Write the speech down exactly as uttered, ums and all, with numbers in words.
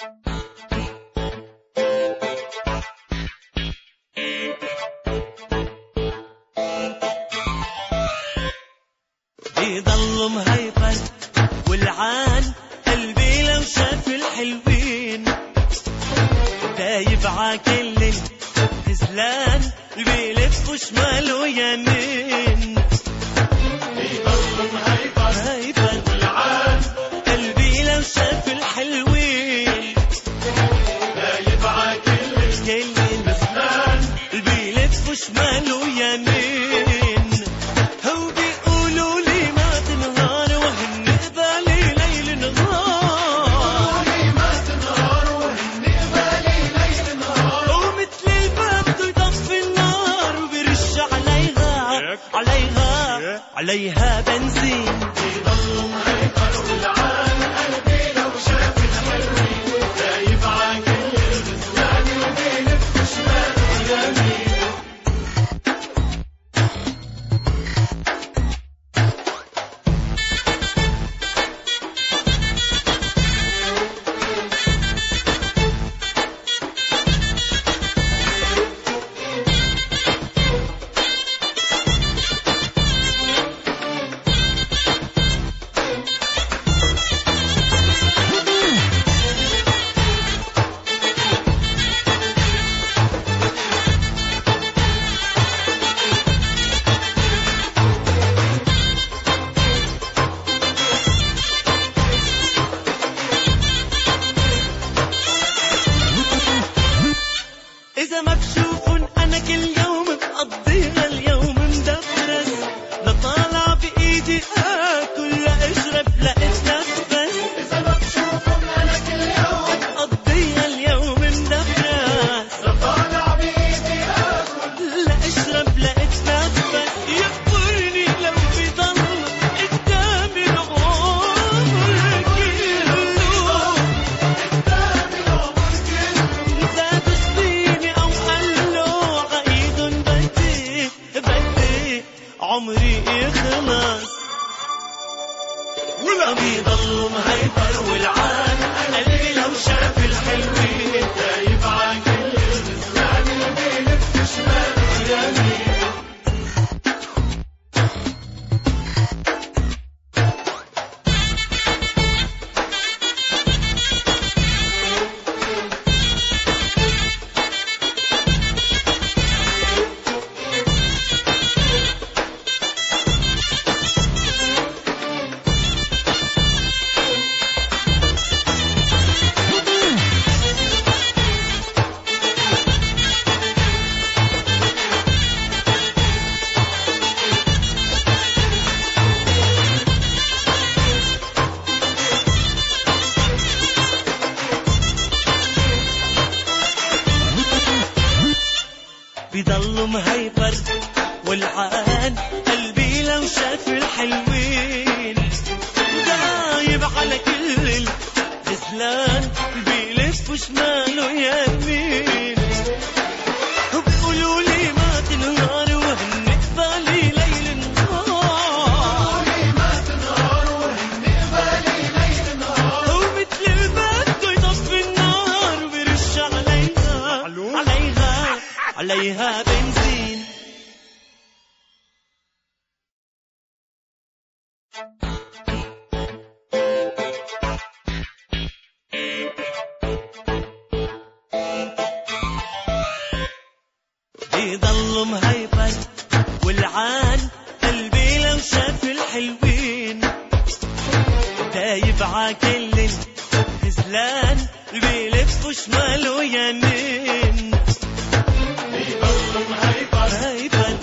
يضل مهيبر والعان قلبي لو شاف الحلوين دايب عاكل الخذلان بيلف وشمال ويمين. يضل مهيبر والعان قلبي لو شاف الحلوين دايب عاكل الخذلان بيلف وشمال ويمين. عليها بنزين. يضل مهيبر والعان قلبي لو شاف الحلوين دايب عاكل الخذلان وبيلف شمال ويمين. إذا مكشوف أنا كل يوم بقضيها اليوم مدبرس لطالع بإيدي آكل لأشرب لأتنفس. إذا مكشوف أنا كل يوم بقضيها اليوم مدبرس لطالع بإيدي آكل لأشرب لأتنفس. يقبرني لو بضل قدامي العمر كله قدامي العمر كله زاد سنيني عمري يخلص ولا بيضل مهيبر والعان قلبي لو شاف الحلوين دايب عاكل الخذلان بيلف شمال ويمين. بيضل مهيبر والعان قلبي لو شاف الحلوين دايب على كل الخذلان بيلف شمال ويمين. بقولوا لي ما تنهار وهن قبالي ليل نهار ما تنهار وهن قبالي ليل نهار ومثل البد يطفي النار وبيرش عليها عليها عليها بنزين. يضل مهيبر والعان قلبي لو شاف الحلوين دايب عاكل الخذلان بيلف شمال ويمين. يضل مهيبر